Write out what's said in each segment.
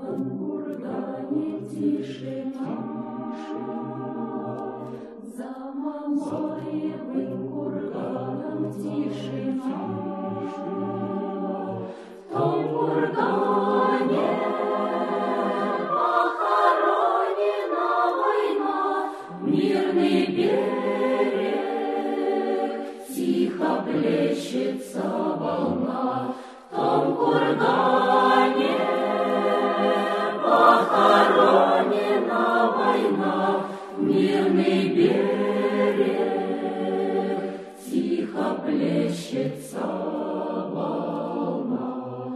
том кургане тишина, за Мамаевым курганом тишина. В том кургане похоронена война, мирный берег, тихо плещется волна. В том кургане похоронена война, мирный берег, тихо плещется волна.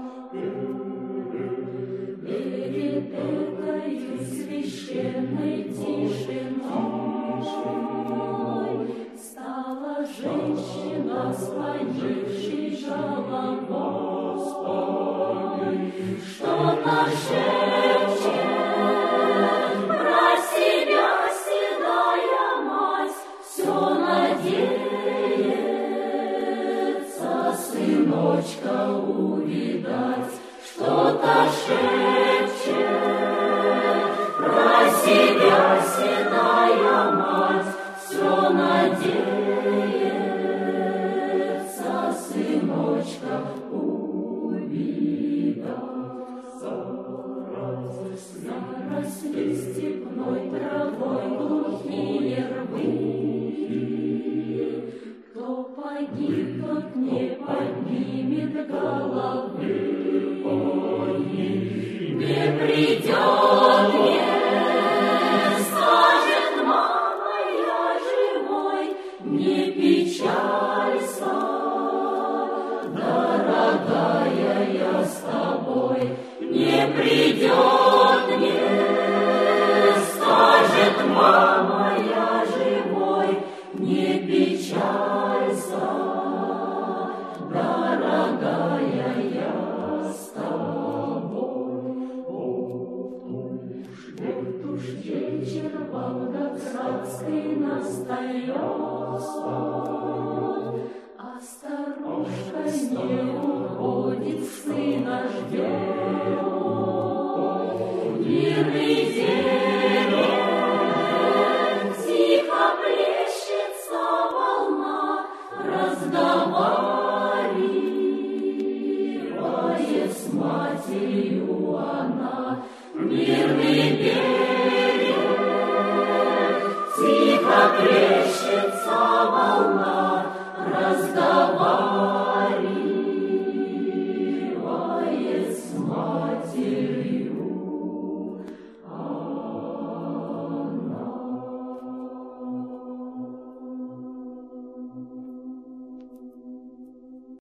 Перед этой священной тишиной стала женщина, склонившей головой, что-то шепчет про себя седая мать, все надеется сыночка увидать, что-то шепчет про себя седая мать, все надеется сыночка увидать. Заросли степной травой глухие рвы, кто погиб, тот не поднимет головы. Не придет, не скажет: мама, я живой, не печалься, дорогая, я с тобой. Не придет, не скажет: мама, я живой, не печалься, дорогая, я с тобой. Вот уж вечер волгоградский настает, а старушка не